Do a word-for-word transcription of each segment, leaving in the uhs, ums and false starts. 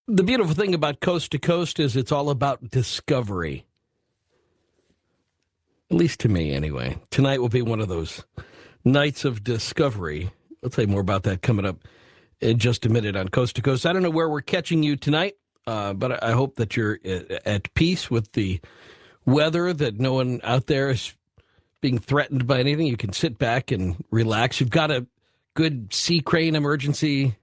The beautiful thing about Coast to Coast is it's all about discovery. At least to me, anyway. Tonight will be one of those nights of discovery. I'll tell you more about that coming up in just a minute on Coast to Coast. I don't know where we're catching you tonight, uh, but I hope that you're at peace with the weather, that no one out there is being threatened by anything. You can sit back and relax. You've got a good Sea Crane emergency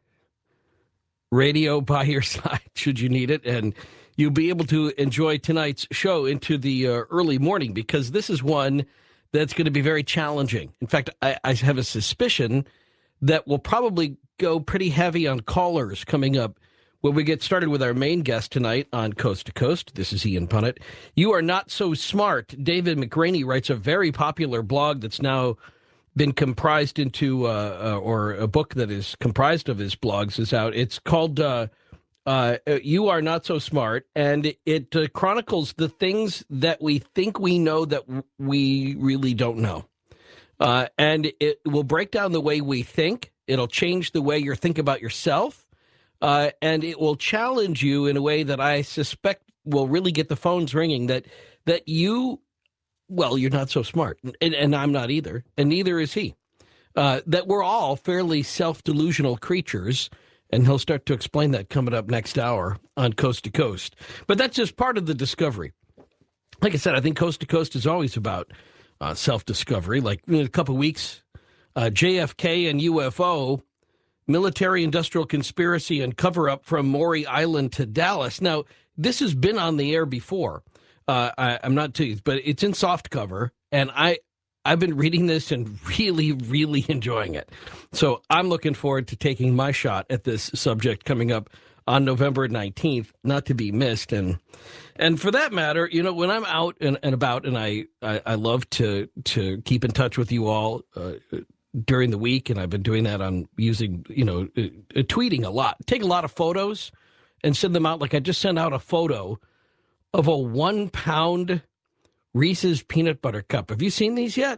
radio by your side should you need it, and you'll be able to enjoy tonight's show into the uh, early morning, because this is one that's going to be very challenging. In fact, I, I have a suspicion that we'll probably go pretty heavy on callers coming up when we get started with our main guest tonight on Coast to Coast. This is Ian Punnett. You are not so smart. David McRaney writes a very popular blog that's now been comprised into, uh, uh, or a book that is comprised of his blogs is out. It's called uh, uh, You Are Not So Smart, and it uh, chronicles the things that we think we know that w- we really don't know. Uh, and it will break down the way we think. It'll change the way you think about yourself. Uh, and it will challenge you in a way that I suspect will really get the phones ringing, that that you... Well, you're not so smart, and, and I'm not either, and neither is he. Uh, that we're all fairly self-delusional creatures, and he'll start to explain that coming up next hour on Coast to Coast. But that's just part of the discovery. Like I said, I think Coast to Coast is always about uh, self-discovery. Like in a couple of weeks, uh, J F K and U F O, military-industrial conspiracy and cover-up from Maury Island to Dallas. Now, this has been on the air before. Uh, I, I'm not teased, but it's in soft cover, and I, I've been reading this and really, really enjoying it. So I'm looking forward to taking my shot at this subject coming up on November nineteenth, not to be missed. And and for that matter, you know, when I'm out and, and about, and I, I, I love to, to keep in touch with you all uh, during the week, and I've been doing that on using, you know, uh, uh, tweeting a lot. Take a lot of photos and send them out. Like I just sent out a photo of a one-pound Reese's peanut butter cup. Have you seen these yet?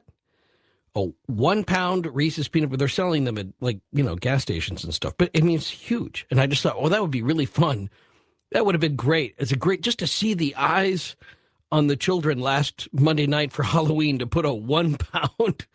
A one-pound Reese's peanut butter. They're selling them at, like, you know, gas stations and stuff. But, I mean, it's huge. And I just thought, well, that would be really fun. That would have been great. It's a great, just to see the eyes on the children last Monday night for Halloween to put a one-pound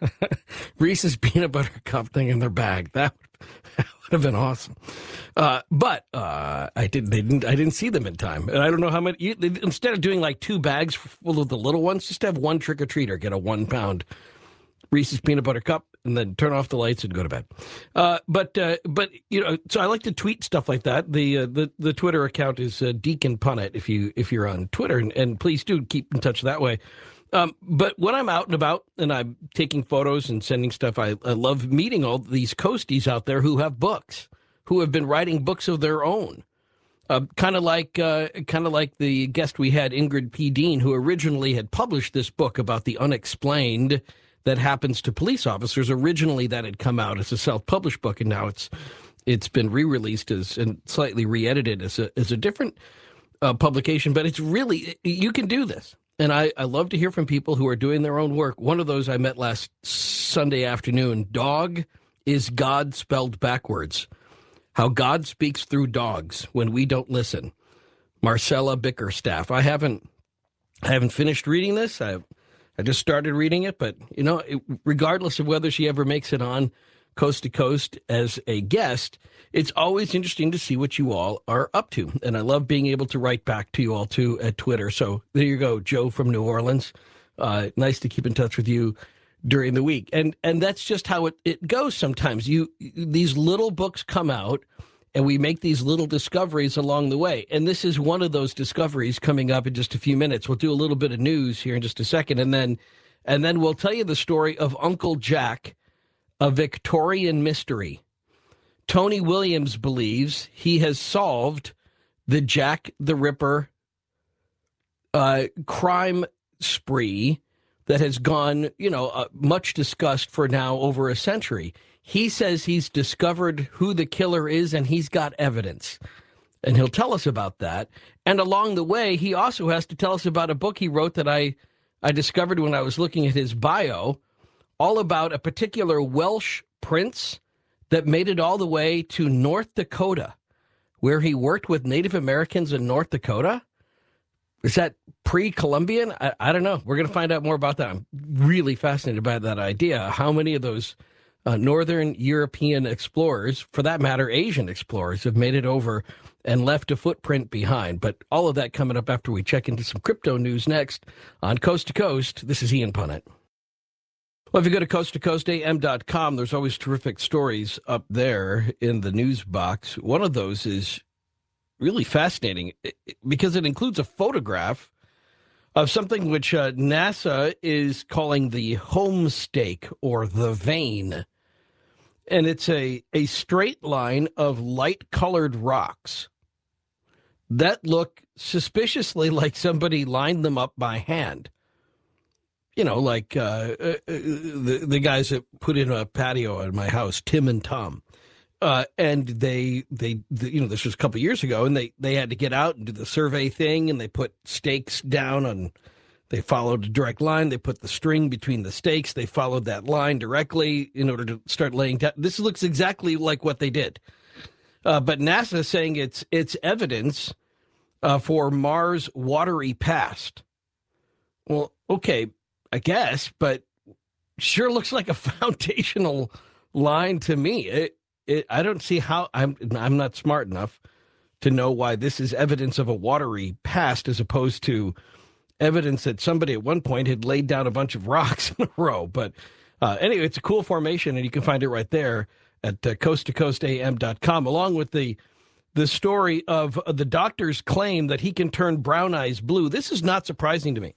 Reese's peanut butter cup thing in their bag. That would have been awesome. Uh, but uh, I didn't. They didn't. I didn't see them in time, and I don't know how many. You, they, instead of doing like two bags full of the little ones, just have one trick or treater get a one pound Reese's peanut butter cup, and then turn off the lights and go to bed. Uh, but uh, but you know, so I like to tweet stuff like that. The uh, the the Twitter account is uh, Deacon Punnett. If you if you're on Twitter, and, and please do keep in touch that way. Um, but when I'm out and about and I'm taking photos and sending stuff, I, I love meeting all these coasties out there who have books, who have been writing books of their own. Uh, kind of like uh, kind of like the guest we had, Ingrid P. Dean, who originally had published this book about the unexplained that happens to police officers. Originally, that had come out as a self-published book, and now it's it's been re-released as and slightly re-edited as a as a different uh, publication. But it's really, you can do this. And I, I love to hear from people who are doing their own work. One of those I met last Sunday afternoon. Dog is God spelled backwards. How God speaks through dogs when we don't listen. Marcella Bickerstaff. I haven't I haven't finished reading this. I I just started reading it, but you know, it, regardless of whether she ever makes it on Coast to Coast as a guest, it's always interesting to see what you all are up to. And I love being able to write back to you all, too, at Twitter. So there you go, Joe from New Orleans. Uh, nice to keep in touch with you during the week. And and that's just how it, it goes sometimes. You These little books come out, and we make these little discoveries along the way. And this is one of those discoveries coming up in just a few minutes. We'll do a little bit of news here in just a second, and then and then we'll tell you the story of Uncle Jack, a Victorian mystery. Tony Williams believes he has solved the Jack the Ripper uh, crime spree that has gone, you know, uh, much discussed for now over a century. He says he's discovered who the killer is, and he's got evidence. And he'll tell us about that. And along the way, he also has to tell us about a book he wrote that I, I discovered when I was looking at his bio, all about a particular Welsh prince that made it all the way to North Dakota, where he worked with Native Americans in North Dakota? Is that pre-Columbian? I, I don't know. We're going to find out more about that. I'm really fascinated by that idea. How many of those uh, Northern European explorers, for that matter, Asian explorers, have made it over and left a footprint behind? But all of that coming up after we check into some crypto news next on Coast to Coast. This is Ian Punnett. Well, if you go to coast to coast a m dot com, there's always terrific stories up there in the news box. One of those is really fascinating because it includes a photograph of something which uh, NASA is calling the home stake or the vein. And it's a, a straight line of light-colored rocks that look suspiciously like somebody lined them up by hand. You know, like uh, uh, the, the guys that put in a patio at my house, Tim and Tom. Uh, and they, they, the, you know, this was a couple of years ago, and they, they had to get out and do the survey thing, and they put stakes down on, they followed a direct line. They put the string between the stakes. They followed that line directly in order to start laying down. This looks exactly like what they did. Uh, but NASA is saying it's, it's evidence uh, for Mars' watery past. Well, okay, I guess, but sure looks like a foundational line to me. It, It, I don't see how I'm I'm not smart enough to know why this is evidence of a watery past as opposed to evidence that somebody at one point had laid down a bunch of rocks in a row. But uh, anyway, it's a cool formation, and you can find it right there at uh, coast to coast a m dot com, along with the the story of uh, the doctor's claim that he can turn brown eyes blue. This is not surprising to me.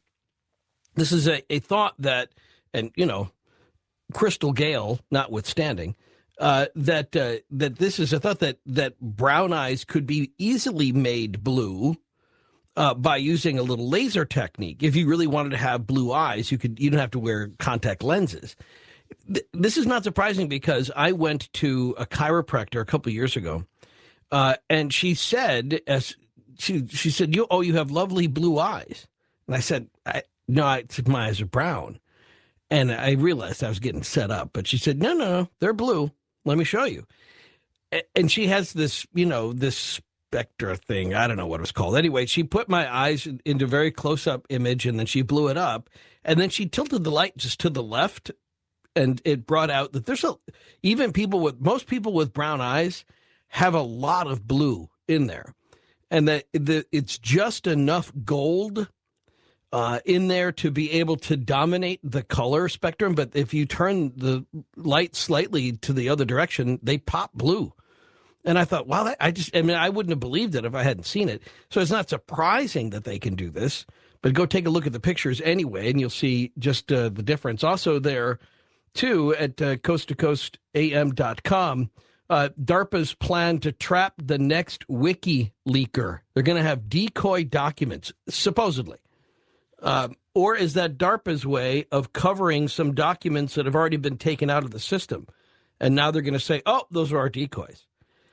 This is a, a thought that, and, you know, Crystal Gale notwithstanding, Uh, that uh, that this is a thought that that brown eyes could be easily made blue uh, by using a little laser technique. If you really wanted to have blue eyes, you could. You don't have to wear contact lenses. Th- this is not surprising because I went to a chiropractor a couple of years ago, uh, and she said, as she she said, "You oh, you have lovely blue eyes," and I said, I, "No, I, my eyes are brown," and I realized I was getting set up. But she said, "No, no, they're blue. Let me show you." And she has this, you know, this Spectra thing. I don't know what it was called. Anyway, she put my eyes into a very close-up image, and then she blew it up. And then she tilted the light just to the left, and it brought out that there's a, even people with, most people with brown eyes have a lot of blue in there. And that the, it's just enough gold Uh, in there to be able to dominate the color spectrum. But if you turn the light slightly to the other direction, they pop blue. And I thought, wow, that, I just, I mean, I wouldn't have believed it if I hadn't seen it. So it's not surprising that they can do this, but go take a look at the pictures anyway, and you'll see just uh, the difference. Also there, too, at uh, coast to coast a m dot com, uh, DARPA's plan to trap the next wiki leaker. They're going to have decoy documents, supposedly. Uh, or is that DARPA's way of covering some documents that have already been taken out of the system? And now they're going to say, oh, those are our decoys.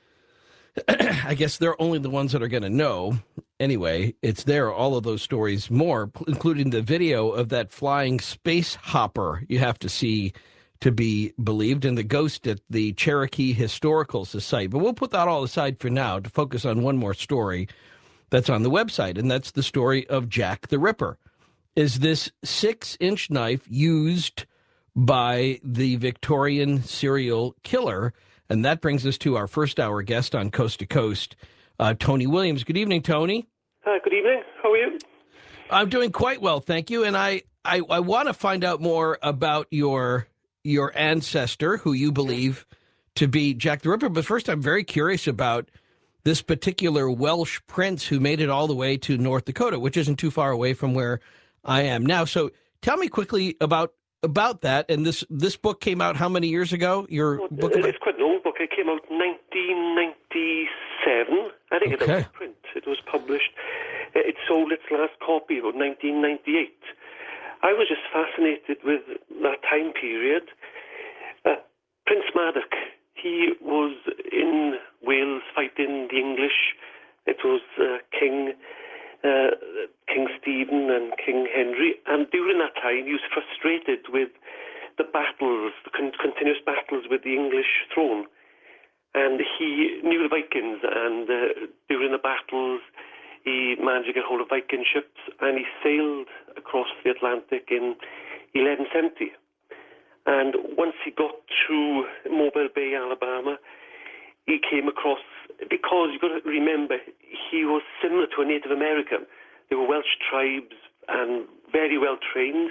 I guess they're only the ones that are going to know. Anyway, it's there, all of those stories more, including the video of that flying space hopper you have to see to be believed, and the ghost at the Cherokee Historical Society. But we'll put that all aside for now to focus on one more story that's on the website, and that's the story of Jack the Ripper. Is this six-inch knife used by the Victorian serial killer? And that brings us to our first hour guest on Coast to Coast, uh, Tony Williams. Good evening, Tony. Hi, good evening. How are you? I'm doing quite well, thank you. And I, I, I want to find out more about your your ancestor, who you believe to be Jack the Ripper. But first, I'm very curious about this particular Welsh prince who made it all the way to North Dakota, which isn't too far away from where I am now. So tell me quickly about about that. And this this book came out how many years ago? Your well, book about... It's quite an old book. It came out in nineteen ninety-seven. I think Okay. it was print. It was published. It sold its last copy about nineteen ninety-eight. I was just fascinated with that time period. Uh, Prince Madoc, he was in Wales fighting the English. It was uh, King uh, King Stephen and King Henry. And during that time, he was frustrated with the battles, the con- continuous battles with the English throne. and he knew the Vikings, and uh, during the battles, he managed to get hold of Viking ships, and he sailed across the Atlantic in eleven seventy. And once he got to Mobile Bay, Alabama, he came across, because you've got to remember, he was similar to a Native American. They were Welsh tribes and very well trained.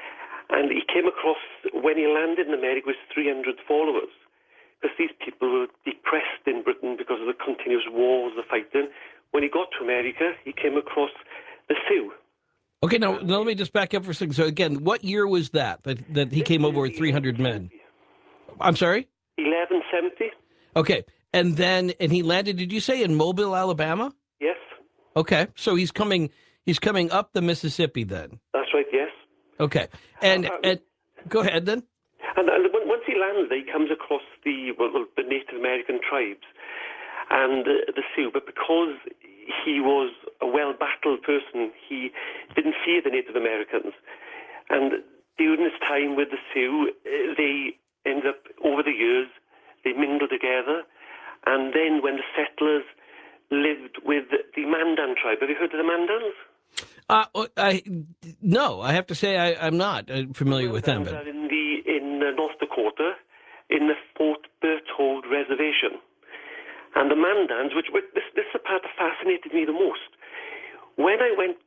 And he came across, when he landed in America, with three hundred followers. Because these people were depressed in Britain because of the continuous wars, the fighting. When he got to America, he came across the Sioux. Okay, now, now let me just back up for a second. So again, what year was that, that, that he came over with three hundred men? I'm sorry? eleven seventy. Okay, and then, and he landed, did you say, in Mobile, Alabama? Yes. Okay, so he's coming, he's coming up the Mississippi then? That's right, yes. Okay, and, Uh, uh, and go ahead then. And, and when, once he lands there, he comes across the, well, the Native American tribes and uh, the Sioux, but because he was a well-battled person, he didn't fear the Native Americans. And during his time with the Sioux, uh, they ended up, over the years, they mingled together. And then when the settlers lived with the Mandan tribe, have you heard of the Mandans? Uh, I no, I have to say I, I'm not uh, familiar with them. Mandans But are in the in uh, North Dakota, in the Fort Berthold Reservation. And the Mandans, which, which this, this is the part that fascinated me the most. When I went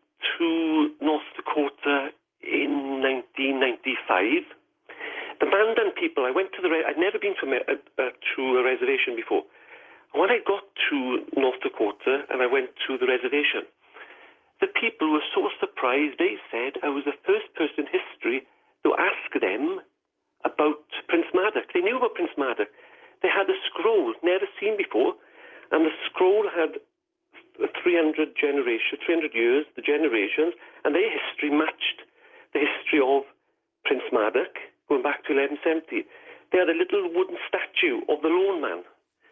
to North Dakota in nineteen ninety-five, the Mandan people, I went to the, I'd never been to a, uh, to a reservation before. When I got to North Dakota and I went to the reservation, the people were so surprised. They said I was the first person in history to ask them about Prince Madoc. They knew about Prince Madoc. They had a scroll, never seen before, and the scroll had three hundred generations, three hundred years, the generations, and their history matched the history of Prince Madoc, going back to eleven seventy. They had a little wooden statue of the Lone Man,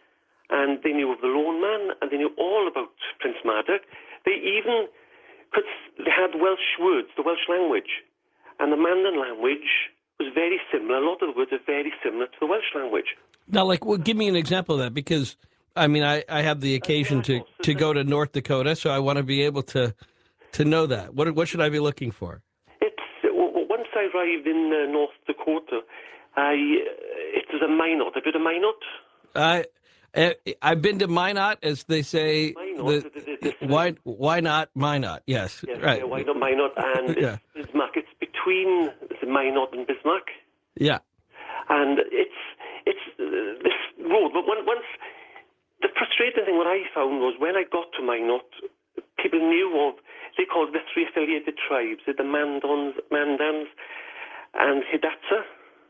and they knew of the Lone Man, and they knew all about Prince Madoc. They even could, they had Welsh words, the Welsh language, and the Mandan language was very similar. A lot of the words are very similar to the Welsh language. now, like, well, give me an example of that, because I mean, I, I have the occasion to, to go to North Dakota, so I want to be able to to know that. What what should I be looking for? It's once I arrived in uh, North Dakota, I it was a Minot. Have you heard of Minot? I uh, I've been to Minot, as they say. Minot, The, the, the, the, why why not Minot? Yes, yes, right. yeah, why not Minot and Yeah. Bismarck? It's between the Minot and Bismarck, Yeah. and it's it's uh, this road. But one, once the frustrating thing, what I found was when I got to Minot, people knew of, they called the three affiliated tribes, the Mandans, Mandans and Hidatsa.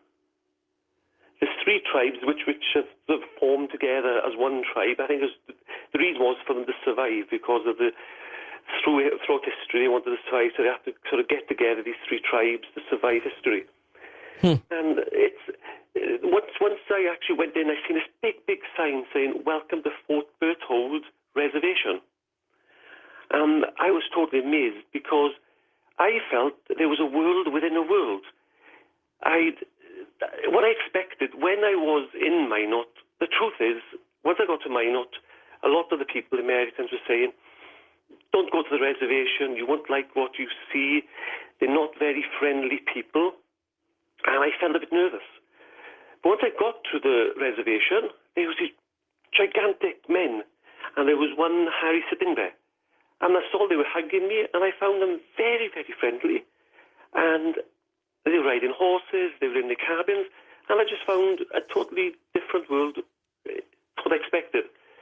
There's three tribes which which have sort of formed together as one tribe. I think it was, the reason was for them to survive because of the through throughout history they wanted to survive, so they have to sort of get together, these three tribes, to survive history. Hmm. And it's uh, once once I actually went in, I seen this big big sign saying "Welcome to Fort Berthold Reservation," and I was totally amazed because I felt that there was a world within a world. I'd what I expected when I was in Minot. The truth is, once I got to Minot, a lot of the people, the Americans, were saying, "Don't go to the reservation. You won't like what you see. They're not very friendly people." And I felt a bit nervous. But once I got to the reservation, there was these gigantic men, and there was one Harry sitting there. And I saw they were hugging me, and I found them very, very friendly. And they were riding horses, they were in the cabins, and I just found a totally different world to what I expected.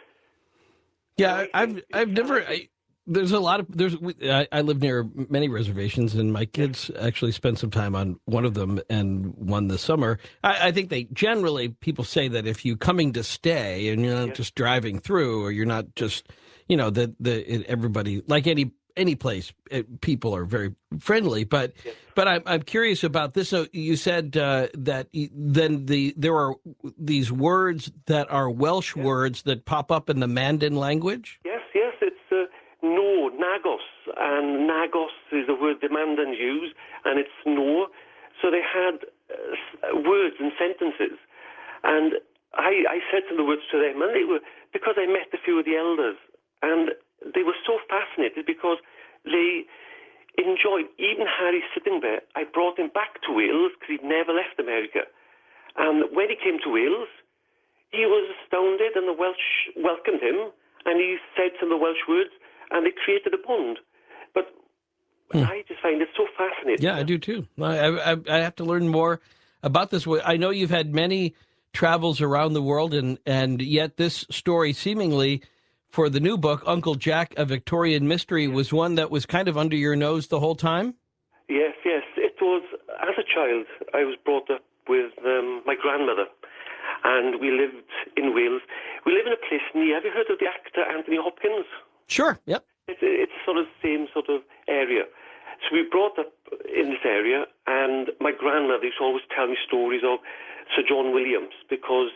Yeah, I've I've never. I, there's a lot of there's. I, I live near many reservations, and my kids actually spent some time on one of them, and one this summer. I, I think they generally people say that if you're coming to stay and you're not Yes. just driving through, or you're not just, you know, that the it, everybody like any any place, it, people are very friendly. But Yes. but I'm I'm curious about this. So you said uh, that y- then the there are these words that are Welsh words that pop up in the Mandan language. Yes, yes, it's uh, no, Nagos, and Nagos is a word the Mandans use, and it's no. So they had uh, s- words and sentences, and I, I said some of the words to them, and they were, because I met a few of the elders, and they were so fascinated because they enjoyed, even Harry sitting there, I brought him back to Wales because he'd never left America. And when he came to Wales, he was astounded, and the Welsh welcomed him, and he said some of the Welsh words, and they created a bond. But hmm. I just find it so fascinating. Yeah, I do too. I, I, I have to learn more about this. I know you've had many travels around the world, and, and yet this story seemingly for the new book, Uncle Jack, A Victorian Mystery, was one that was kind of under your nose the whole time? Yes, yes. It was, as a child, I was brought up with um, my grandmother, and we lived in Wales. We live in a place near, have you heard of the actor Anthony Hopkins? Sure, yep. It's, it's sort of the same sort of area. So we brought up in this area, and my grandmother used to always tell me stories of Sir John Williams, because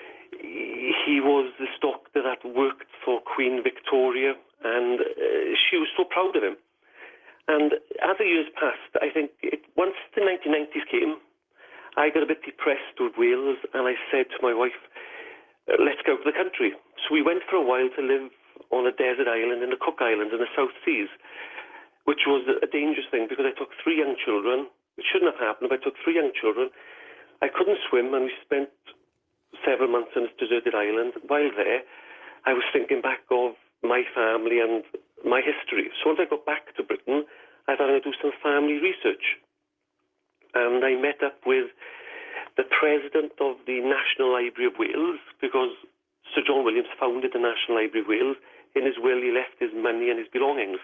he was this doctor that worked for Queen Victoria, and uh, she was so proud of him. And as the years passed, I think it, once the nineteen nineties came, I got a bit depressed with Wales, and I said to my wife, let's go to the country. So we went for a while to live on a desert island in the Cook Islands in the South Seas, which was a dangerous thing because I took three young children. It shouldn't have happened, but I took three young children. I couldn't swim, and we spent several months on this deserted island. While there, I was thinking back of my family and my history. So once I got back to Britain, I thought I'd do some family research. And I met up with the president of the National Library of Wales, because Sir John Williams founded the National Library of Wales. In his will, he left his money and his belongings.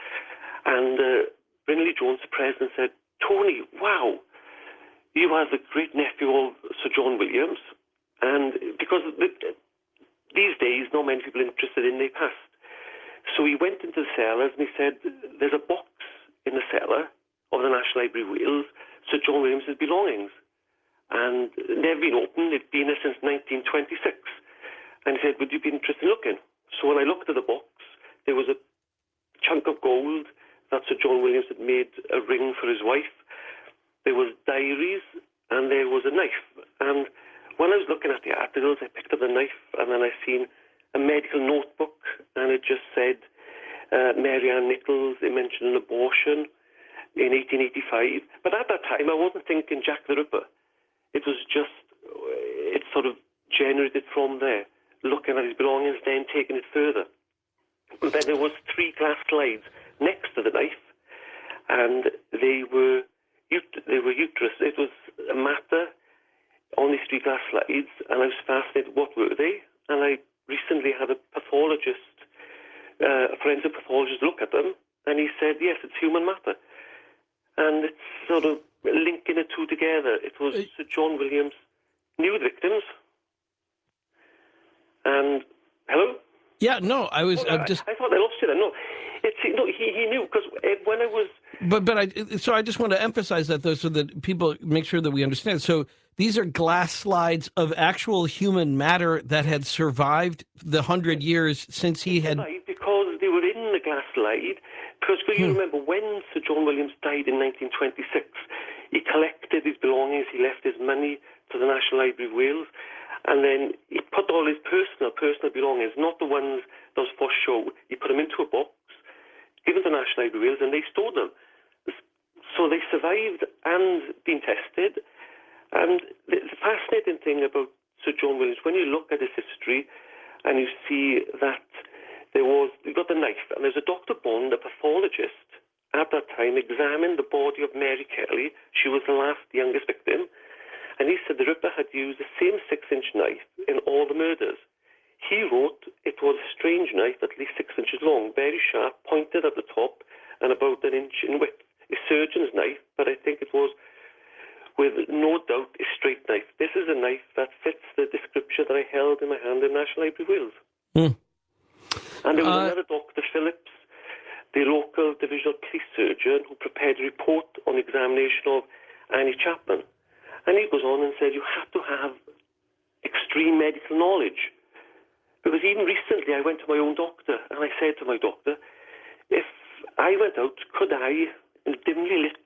And uh, Brindley Jones, the president, said, Tony, wow, you are the great nephew of Sir John Williams. And because the, these days, not many people are interested in their past. So he went into the cellars and he said, there's a box in the cellar of the National Library of Wales, Sir John Williams' belongings. And never been opened. It'd been there since nineteen twenty-six. And he said, would you be interested in looking? So when I looked at the box, there was a chunk of gold that Sir John Williams had made a ring for his wife. There was diaries, and there was a knife. And when I was looking at the articles, I picked up the knife, and then I seen a medical notebook, and it just said uh, Mary Ann Nichols. It mentioned an abortion in eighteen eighty-five. But at that time, I wasn't thinking Jack the Ripper. It was just, it sort of generated from there, looking at his belongings, then taking it further. And then there was three glass slides next to the knife, and they were ut- they were uterus. It was a matter on these three glass slides, and I was fascinated. What were they? And I recently had a pathologist, uh, a forensic pathologist, look at them, and he said, yes, it's human matter. And it's sort of linking the two together. It was Sir John Williams knew the victims. And hello. Yeah, no, I was oh, I'm just. I, I thought I lost you then. No, it's no. He he knew because when I was. But but I so I just want to emphasize that though, so that people make sure that we understand. So these are glass slides of actual human matter that had survived the hundred years since he had. Because they were in the glass slide. Because you hmm. remember when Sir John Williams died in nineteen twenty-six, he collected his belongings. He left his money to the National Library of Wales. And then he put all his personal, personal belongings, not the ones that was for show. He put them into a box, given to the National Library of Wales, and they stored them. So they survived and been tested. And the, the fascinating thing about Sir John Williams, when you look at his history and you see that there was, you got the knife, and there's a Doctor Bond, a pathologist, at that time examined the body of Mary Kelly. She was the last youngest victim. And he said the Ripper had used the same six-inch knife in all the murders. He wrote it was a strange knife, at least six inches long, very sharp, pointed at the top, and about an inch in width. A surgeon's knife, but I think it was, with no doubt, a straight knife. This is a knife that fits the description that I held in my hand in National Library of Wales. Hmm. And there was uh... another Doctor Phillips, the local divisional police surgeon, who prepared a report on the examination of Annie Chapman. And he goes on and said, you have to have extreme medical knowledge. Because even recently I went to my own doctor, and I said to my doctor, if I went out, could I, in a dimly lit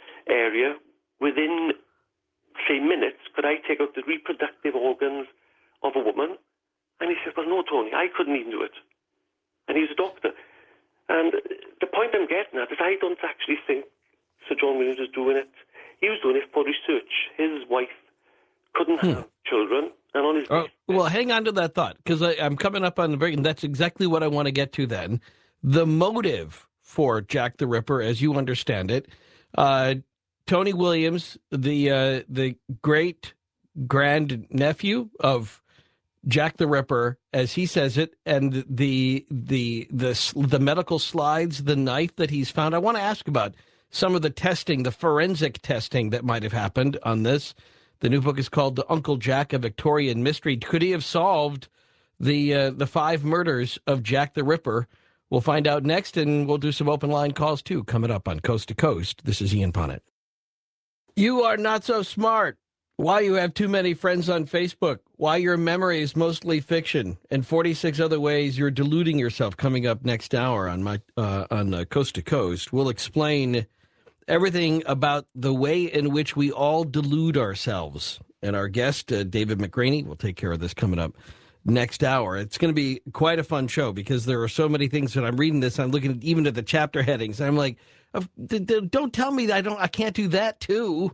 area, within, say, minutes, could I take out the reproductive organs of a woman. And he said, well, no, Tony, I couldn't even do it. And he's a doctor. And the point I'm getting at is I don't actually think Sir John Williams was doing it. He was doing it for research. His wife couldn't Hmm. have children. And on his Oh, well, hang on to that thought, because I'm coming up on the break, and that's exactly what I want to get to then. The motive for Jack the Ripper, as you understand it, uh, Tony Williams, the uh, the great grand nephew of Jack the Ripper, as he says it, and the the the the medical slides, the knife that he's found. I want to ask about some of the testing, the forensic testing that might have happened on this. The new book is called "The Uncle Jack: A Victorian Mystery." Could he have solved the uh, the five murders of Jack the Ripper? We'll find out next, and we'll do some open line calls too coming up on Coast to Coast. This is Ian Punnett. You are not so smart. Why you have too many friends on Facebook. Why your memory is mostly fiction, and forty-six other ways you're deluding yourself. Coming up next hour on my uh, on uh, Coast to Coast, we'll explain everything about the way in which we all delude ourselves. And our guest, uh, David McRaney, will take care of this coming up next hour. It's going to be quite a fun show because there are so many things that I'm reading this. I'm looking at, even at the chapter headings. And I'm like, don't tell me that I don't. I can't do that too.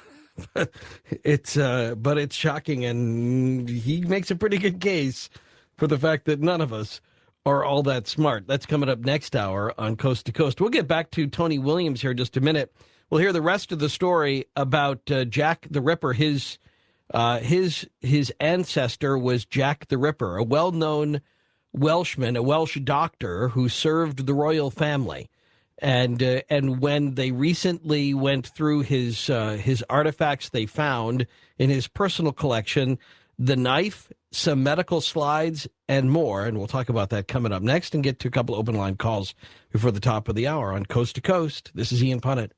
it's uh, but it's shocking, and he makes a pretty good case for the fact that none of us are all that smart. That's coming up next hour on Coast to Coast. We'll get back to Tony Williams here in just a minute. We'll hear the rest of the story about uh, Jack the Ripper. His uh, his his ancestor was Jack the Ripper, a well-known Welshman, a Welsh doctor who served the royal family. And uh, and when they recently went through his uh, his artifacts they found in his personal collection, the knife, some medical slides, and more. And we'll talk about that coming up next and get to a couple of open line calls before the top of the hour on Coast to Coast. This is Ian Punnett.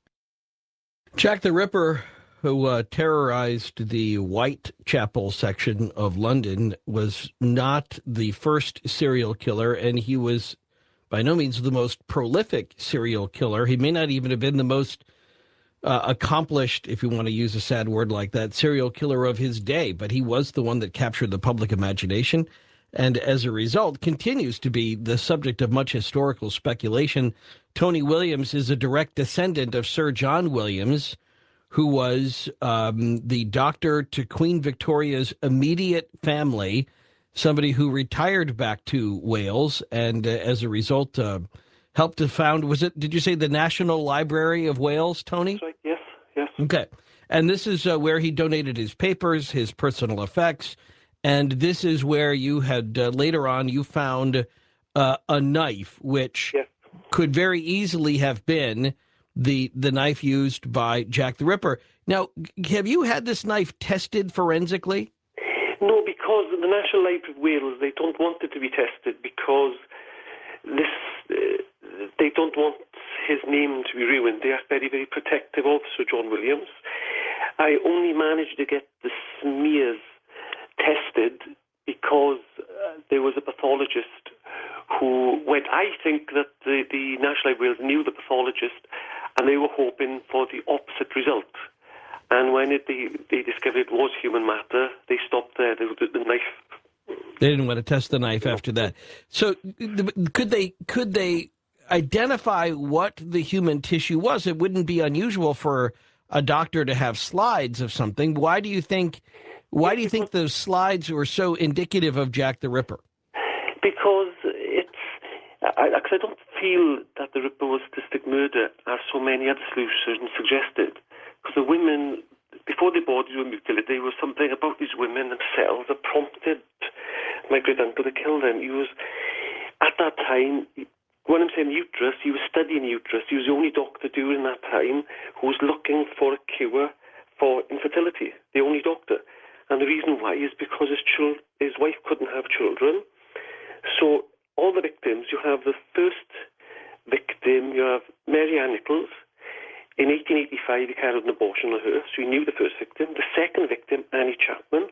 Jack the Ripper, who uh, terrorized the Whitechapel section of London, was not the first serial killer, and he was by no means the most prolific serial killer. He may not even have been the most uh, accomplished, if you want to use a sad word like that, serial killer of his day, but he was the one that captured the public imagination, and as a result continues to be the subject of much historical speculation. Tony Williams is a direct descendant of Sir John Williams, who was um, the doctor to Queen Victoria's immediate family, somebody who retired back to Wales, and uh, as a result uh, helped to found, was it, did you say the National Library of Wales, Tony? That's right, yes, yes. Okay. And this is uh, where he donated his papers, his personal effects, and this is where you had, uh, later on, you found uh, a knife, which Yes. could very easily have been the the knife used by Jack the Ripper. Now, have you had this knife tested forensically? No, because the National Library of Wales, they don't want it to be tested because this uh, they don't want his name to be ruined. They are very, very protective of Sir John Williams. I only managed to get the smears tested because uh, there was a pathologist who went, I think that the, the National Library of Wales knew the pathologist and they were hoping for the opposite result. And when it, they, they discovered it was human matter, they stopped there. The, the, the knife. They didn't want to test the knife after that. So could they could they identify what the human tissue was? It wouldn't be unusual for a doctor to have slides of something. Why do you think? Why do you think those slides were so indicative of Jack the Ripper? Because it's. I, I don't feel that the Ripper was sadistic murder, as so many other solutions suggested. Because the women, before the bodies were mutilated, there was something about these women themselves that prompted my great uncle to kill them. He was, at that time, when I'm saying uterus, he was studying uterus. He was the only doctor during that time who was looking for a cure for infertility, the only doctor. And the reason why is because his, chil- his wife couldn't have children. So all the victims, you have the first victim, you have Mary Ann Nichols. In eighteen eighty-five, he carried an abortion on her, so he knew the first victim. The second victim, Annie Chapman,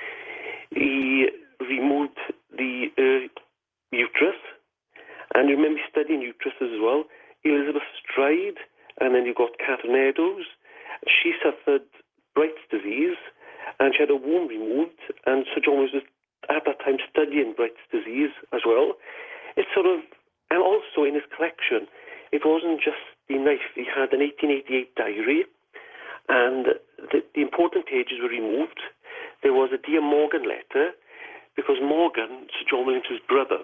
he removed the uh, uterus. And remember, studying uteruses as well. Elizabeth Stride, and then you got Catherine Eddowes. She suffered Bright's disease, and she had a womb removed, and Sir John was at that time studying Bright's disease as well. It sort of, and also in his collection, it wasn't just the knife. He had an eighteen eighty-eight diary, and the, the important pages were removed. There was a Dear Morgan letter, because Morgan, Sir John Williams' brother,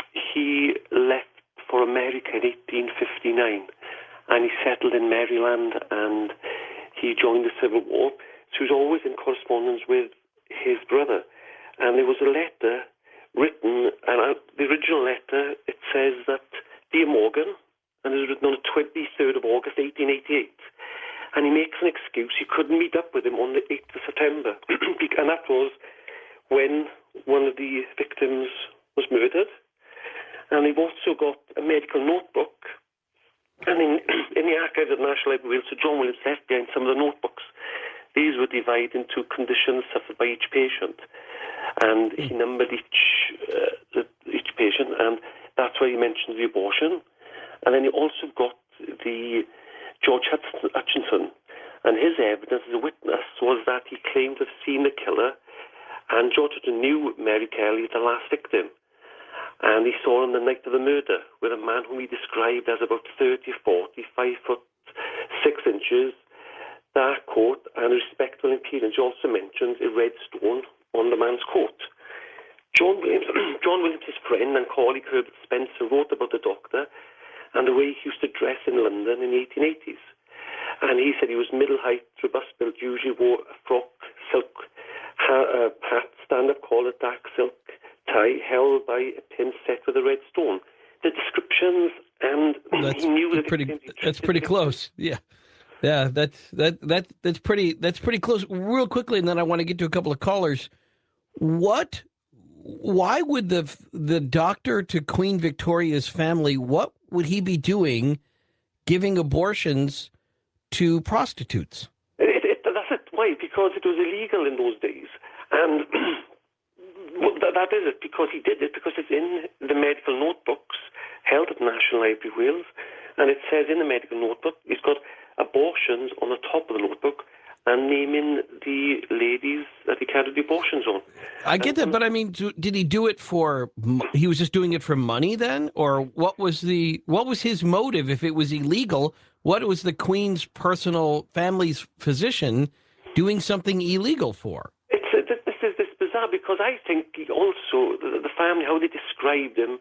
he left for America in eighteen fifty-nine, and he settled in Maryland, and he joined the Civil War. So he was always in correspondence with his brother. And there was a letter written, and I, the original letter, it says that, Dear Morgan, and it was written on the twenty-third of August, eighteen eighty-eight. And he makes an excuse. He couldn't meet up with him on the eighth of September. And that was when one of the victims was murdered. And they've also got a medical notebook. And in, in the archives of the National Library of Wales, Sir John Williams left behind some of the notebooks. These were divided into conditions suffered by each patient. And he numbered each uh, each patient, and that's where he mentions the abortion. And then he also got the George Hutchinson, and his evidence as a witness was that he claimed to have seen the killer, and George Hutchinson knew Mary Kelly, the last victim, and he saw her on the night of the murder with a man whom he described as about thirty, forty, five foot six inches, dark coat, and respectable appearance. He also mentions a red stone on the man's coat. John Williams, John Williams, his friend and colleague Herbert Spencer, wrote about the doctor and the way he used to dress in London in the eighteen eighties. And he said he was middle height, robust built, usually wore a frock, silk ha- uh, hat, stand-up collar, dark silk tie, held by a pin set with a red stone. The descriptions, and that's he knew that pretty. That's pretty close. Yeah. Yeah, that's that that that's pretty that's pretty close. Real quickly, and then I want to get to a couple of callers. What? Why would the the doctor to Queen Victoria's family? What would he be doing, giving abortions to prostitutes? It, it, that's it. Why? Because it was illegal in those days, and well, that, that is it. Because he did it because it's in the medical notebooks held at the National Library of Wales, and it says in the medical notebook he's got abortions on the top of the notebook and naming the ladies that he carried the abortions on. I get that, but I mean, did he do it for? He was just doing it for money then, or what was the what was his motive? If it was illegal, what was the Queen's personal family's physician doing something illegal for? It's uh, this is this bizarre because I think he also the, the family, how they described him,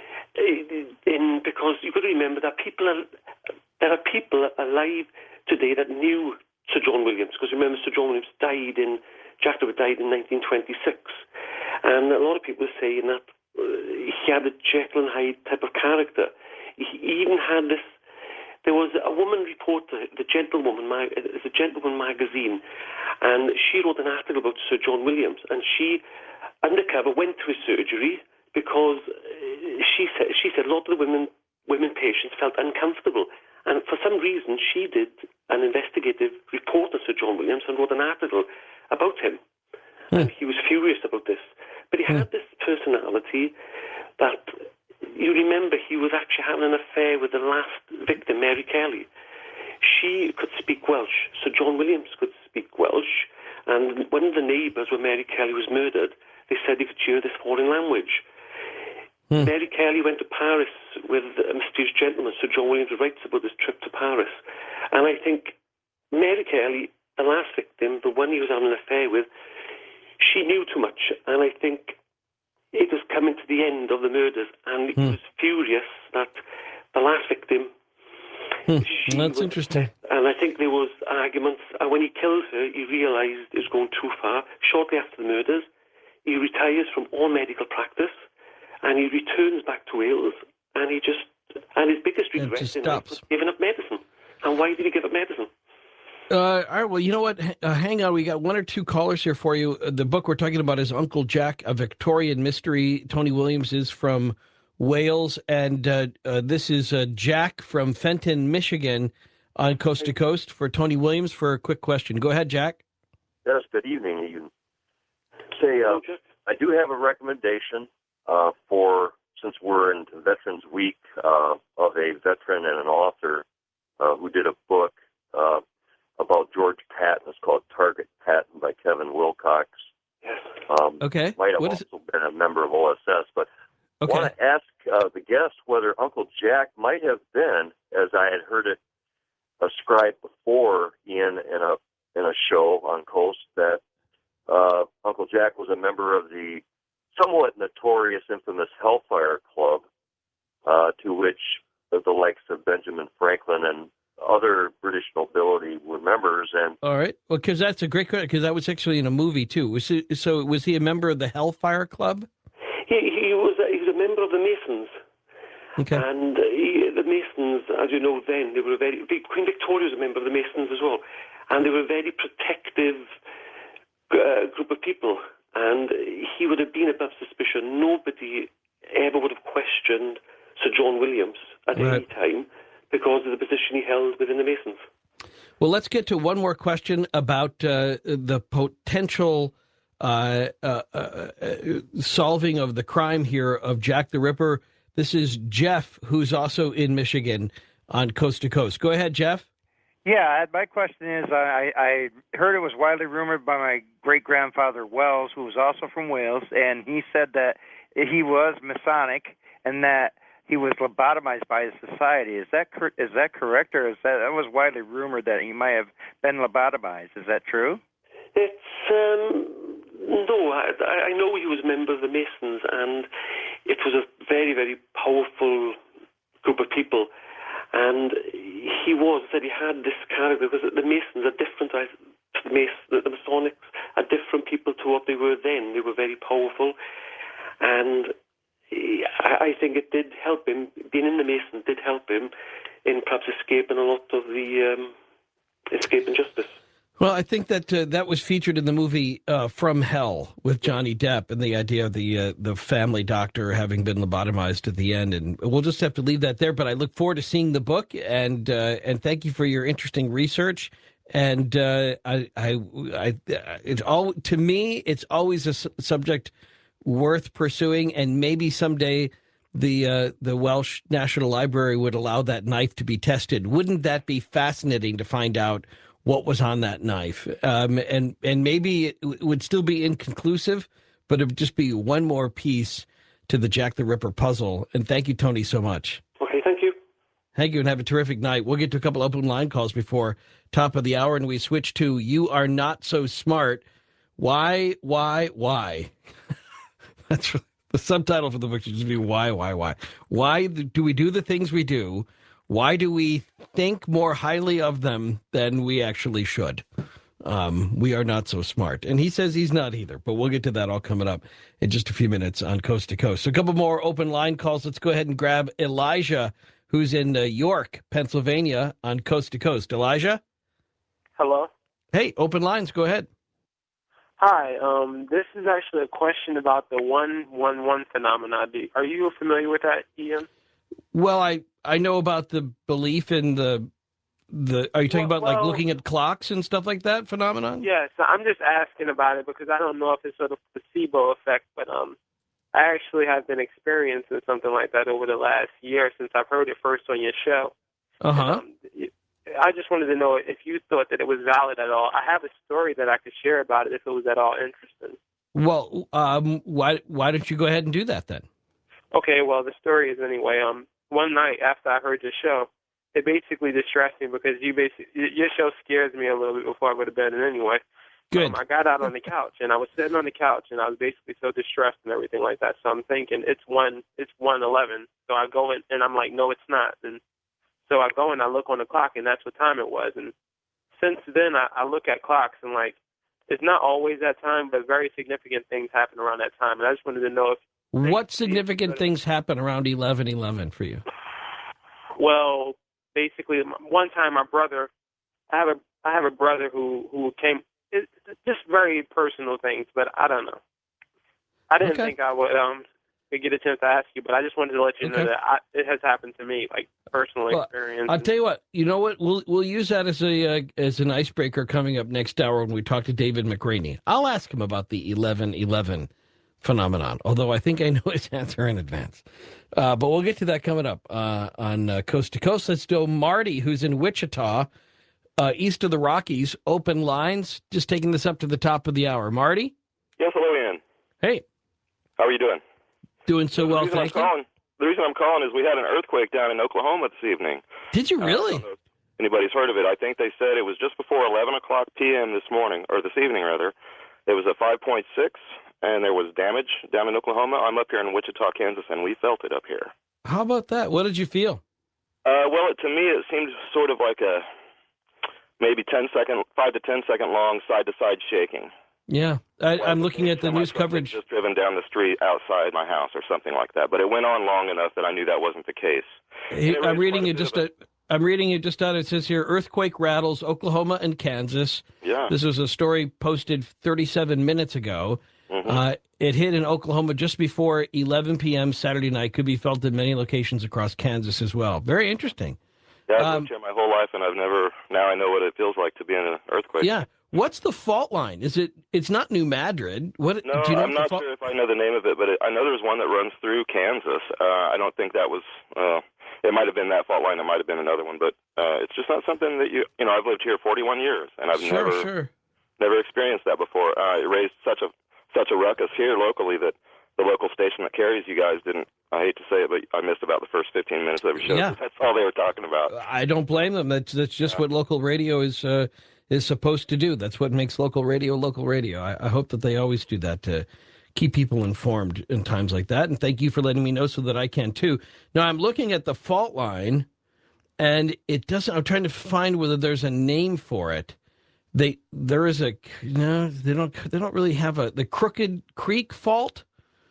in because you've got to remember that people are there are people alive today that knew Sir John Williams, because remember Sir John Williams died in, Jack the Ripper died in nineteen twenty-six, and a lot of people are saying that uh, he had a Jekyll and Hyde type of character. He even had this, there was a woman reporter, the Gentlewoman, it's a Gentlewoman magazine, and she wrote an article about Sir John Williams, and she, undercover, went to his surgery because she said, she said a lot of the women, women patients felt uncomfortable. And for some reason, she did an investigative report on Sir John Williams and wrote an article about him. Mm. And he was furious about this. But he mm. had this personality that, you remember, he was actually having an affair with the last victim, Mary Kelly. She could speak Welsh. Sir John Williams could speak Welsh. And one of the neighbours where Mary Kelly was murdered, they said they could hear this foreign language. Hmm. Mary Kelly went to Paris with a mysterious gentleman. Sir John Williams writes about this trip to Paris. And I think Mary Kelly, the last victim, the one he was having an affair with, she knew too much. And I think it was coming to the end of the murders. And he hmm. was furious that the last victim... Hmm. That's was, interesting. And I think there was arguments. And when he killed her, he realised it was going too far. Shortly after the murders, he retires from all medical practice. And he returns back to Wales, and he just, and his biggest regret in life was giving up medicine. And why did he give up medicine? Uh, all right, well, you know what? Uh, hang on, we got one or two callers here for you. Uh, the book we're talking about is Uncle Jack, A Victorian Mystery. Tony Williams is from Wales, and uh, uh, this is uh, Jack from Fenton, Michigan, on Coast to Coast for Tony Williams for a quick question. Go ahead, Jack. Yes, good evening, Ian. Say, uh, I do have a recommendation. Uh, for, since we're in Veterans Week, uh, of a veteran and an author uh, who did a book uh, about George Patton. It's called Target Patton by Kevin Wilcox. Yes. Um, Okay. Might have What is also been a member of O S S, but I Okay. want to ask uh, the guest whether Uncle Jack might have been, as I had heard it ascribed before in in a in a show on Coast, that uh, Uncle Jack was a member of the somewhat notorious, infamous Hellfire Club, uh, to which the, the likes of Benjamin Franklin and other British nobility were members. And All right. Well, because that's a great question, because that was actually in a movie too. Was he, so was he a member of the Hellfire Club? He, he was a, he was a member of the Masons. Okay. And uh, he, the Masons, as you know, then they were very. Queen Victoria was a member of the Masons as well, and they were a very protective uh, group of people. And he would have been above suspicion. Nobody ever would have questioned Sir John Williams at Right. any time because of the position he held within the Masons. Well, let's get to one more question about uh, the potential uh, uh, uh, solving of the crime here of Jack the Ripper. This is Jeff, who's also in Michigan on Coast to Coast. Go ahead, Jeff. Yeah, my question is, I, I heard it was widely rumored by my great-grandfather Wells, who was also from Wales, and he said that he was Masonic and that he was lobotomized by his society. Is that cor- is that correct, or is that that was widely rumored that he might have been lobotomized? Is that true? It's um, no, I, I know he was a member of the Masons, and it was a very, very powerful group of people. And he was, said he had this character, because the Masons are different, I, the, Masons, the Masonics are different people to what they were then. They were very powerful. And he, I, I think it did help him, being in the Masons did help him in perhaps escaping a lot of the um, escaping justice. Well, I think that uh, that was featured in the movie uh, From Hell with Johnny Depp, and the idea of the uh, the family doctor having been lobotomized at the end. And we'll just have to leave that there. But I look forward to seeing the book, and uh, and thank you for your interesting research. And uh, I, I, I, it's all to me, it's always a su- subject worth pursuing, and maybe someday the uh, the Welsh National Library would allow that knife to be tested. Wouldn't that be fascinating to find out what was on that knife? Um, and and maybe it w- would still be inconclusive, but it would just be one more piece to the Jack the Ripper puzzle. And thank you, Tony, so much. Okay, thank you. Thank you, and have a terrific night. We'll get to a couple open line calls before top of the hour, and we switch to You Are Not So Smart. Why, why, why? That's the subtitle for the book should just be why, why, why. Why do we do the things we do? Why do we think more highly of them than we actually should? Um, we are not so smart. And he says he's not either, but we'll get to that all coming up in just a few minutes on Coast to Coast. So a couple more open line calls. Let's go ahead and grab Elijah, who's in uh, York, Pennsylvania on Coast to Coast. Elijah? Hello. Hey, open lines. Go ahead. Hi. Um, this is actually a question about the one one one phenomenon. Do- Are you familiar with that, Ian? Well, I, I know about the belief in the, the are you talking Well- about like well- looking at clocks and stuff like that phenomenon? Yes. I'm just asking about it because I don't know if it's sort of placebo effect, but um, I actually have been experiencing something like that over the last year since I've heard it first on your show. Uh-huh. Um, I just wanted to know if you thought that it was valid at all. I have a story that I could share about it if it was at all interesting. Well, um, why why don't you go ahead and do that then? Okay, well, the story is anyway. Um, one night after I heard your show, it basically distressed me because you basically your show scares me a little bit before I go to bed. And anyway, Good. um, I got out on the couch and I was sitting on the couch and I was basically so distressed and everything like that. So I'm thinking it's one it's one eleven. So I go in and I'm like, no, it's not. And so I go and I look on the clock and that's what time it was. And since then, I, I look at clocks and like it's not always that time, but very significant things happen around that time. And I just wanted to know if What significant things happen around eleven eleven for you? Well, basically, one time my brother, I have a I have a brother who who came. It, just very personal things, but I don't know. I didn't Okay. think I would um get a chance to ask you, but I just wanted to let you Okay. know that I, it has happened to me, like personal Well, experience. I'll tell you what. You know what? We'll we'll use that as a uh, as an icebreaker coming up next hour when we talk to David McRaney. I'll ask him about the eleven eleven phenomenon, although I think I know his answer in advance. Uh, but we'll get to that coming up uh, on uh, Coast to Coast. Let's do Marty, who's in Wichita, uh, east of the Rockies. Open lines. Just taking this up to the top of the hour. Marty? Yes, hello, Ian. Hey. How are you doing? Doing so well, the reason thank I'm you. calling, The reason I'm calling is we had an earthquake down in Oklahoma this evening. Did you Uh, I really? don't know if anybody's heard of it. I think they said it was just before eleven o'clock p.m. this morning, or this evening, rather. It was a five point six, and there was damage down in Oklahoma. I'm up here in Wichita, Kansas, and we felt it up here. How about that? What did you feel? Uh, well, it, to me, it seemed sort of like a maybe ten second, five to ten second long side-to-side shaking. Yeah, I, Well, I'm looking at the news coverage. Just driven down the street outside my house or something like that, but it went on long enough that I knew that wasn't the case. Hey, I'm reading it just. A, I'm reading it just out. It says here: earthquake rattles Oklahoma and Kansas. Yeah. This was a story posted thirty-seven minutes ago. Mm-hmm. Uh, it hit in Oklahoma just before eleven p.m. Saturday night. Could be felt in many locations across Kansas as well. Very interesting. Yeah, I've Um, lived here my whole life, and I've never. Now I know what it feels like to be in an earthquake. Yeah. What's the fault line? Is it? It's not New Madrid. What? No, do you know I'm what the not fault- sure if I know the name of it, but it, I know there's one that runs through Kansas. Uh, I don't think that was. Uh, it might have been that fault line. It might have been another one, but uh, it's just not something that you. You know, I've lived here forty-one years, and I've Sure, never sure. never experienced that before. Uh, it raised such a such a ruckus here locally that the local station that carries you guys didn't. I hate to say it, but I missed about the first fifteen minutes of your show. Yeah. That's all they were talking about. I don't blame them. That's that's just Yeah. what local radio is uh, is supposed to do. That's what makes local radio local radio. I, I hope that they always do that to keep people informed in times like that. And thank you for letting me know so that I can too. Now I'm looking at the fault line, and it doesn't. I'm trying to find whether there's a name for it. They there is a no. They don't. They don't really have a the Crooked Creek fault.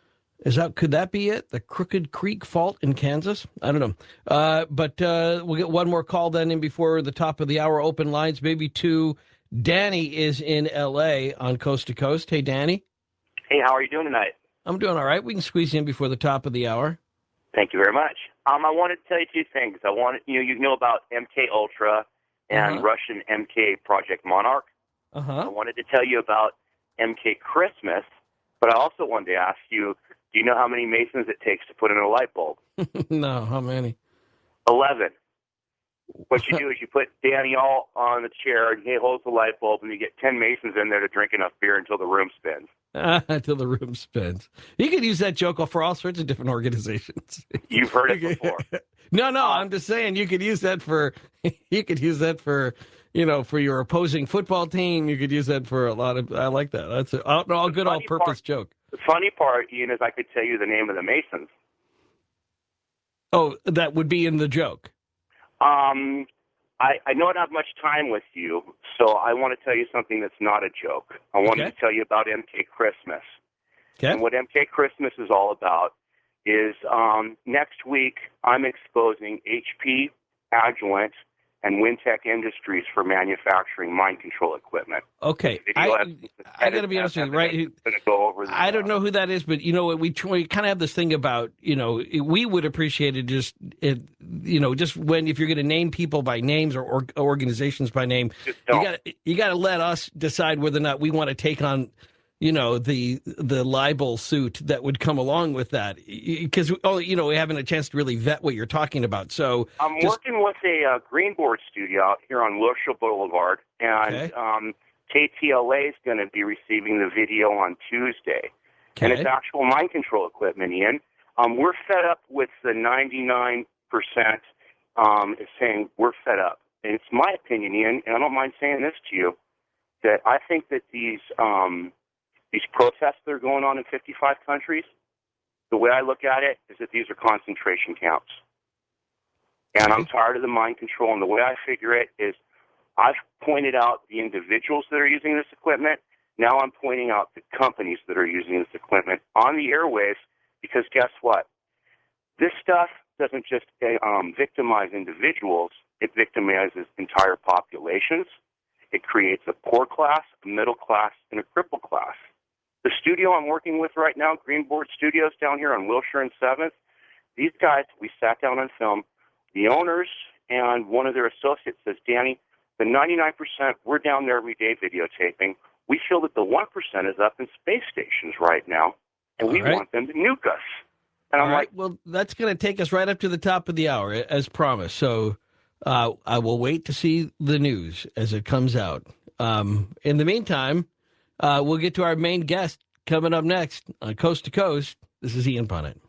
Is that could that be it? The Crooked Creek fault in Kansas? I don't know. Uh, but uh, we'll get one more call then in before the top of the hour. Open lines, maybe two. Danny is in L A on Coast to Coast. Hey, Danny. Hey, how are you doing tonight? I'm doing all right. We can squeeze you in before the top of the hour. Thank you very much. Um, I wanted to tell you two things. I wanted you know you know about M K Ultra and Uh-huh. Russian M K Project Monarch. Uh I huh. wanted to tell you about M K Christmas, but I also wanted to ask you, do you know how many Masons it takes to put in a light bulb? No, how many? Eleven. What you do is you put Danny all on the chair, and he holds the light bulb, and you get ten Masons in there to drink enough beer until the room spins. Until the room spins. You could use that joke for all sorts of different organizations. You've heard it before. No, no, I'm just saying you could use that for you could use that for you know for your opposing football team. You could use that for a lot of. I like that. That's a, all, all good, all funny purpose part- joke. The funny part, Ian, is I could tell you the name of the Masons. Oh, that would be in the joke. Um, I, I know I don't have much time with you, so I want to tell you something that's not a joke. I wanted Okay. to tell you about M K Christmas. Okay. And what M K Christmas is all about is um, next week I'm exposing H P, Agilent, and Wintech Industries for manufacturing mind control equipment. Okay. Video I, essence is I got to be honest with you, right? going to go over. The, I don't know who that is, but you know what? We, we kind of have this thing about, you know, we would appreciate it just, it, you know, just when, if you're going to name people by names or, or organizations by name, Just you don't. got you got to let us decide whether or not we want to take on, you know, the the libel suit that would come along with that, because oh, you know, we haven't a chance to really vet what you're talking about. So I'm just- working with a uh, Greenboard studio out here on Wilshire Boulevard, and Okay. um, K T L A is going to be receiving the video on Tuesday. And okay, it's actual mind control equipment, Ian. Um, we're fed up with the ninety-nine percent um, is saying we're fed up. And it's my opinion, Ian, and I don't mind saying this to you, that I think that these um, these protests that are going on in fifty-five countries, the way I look at it is that these are concentration camps. And I'm tired of the mind control, and the way I figure it is I've pointed out the individuals that are using this equipment. Now I'm pointing out the companies that are using this equipment on the airwaves, because guess what? This stuff doesn't just um, victimize individuals. It victimizes entire populations. It creates a poor class, a middle class, and a crippled class. The studio I'm working with right now, Greenboard Studios down here on Wilshire and seventh, these guys, we sat down on film. The owners and one of their associates says, Danny, the ninety-nine percent, we're down there every day videotaping. We feel that the one percent is up in space stations right now, and we All right. want them to nuke us. And all I'm right. like, Well, that's going to take us right up to the top of the hour, as promised. So uh, I will wait to see the news as it comes out. Um, in the meantime, uh, we'll get to our main guest coming up next on Coast to Coast. This is Ian Punnett.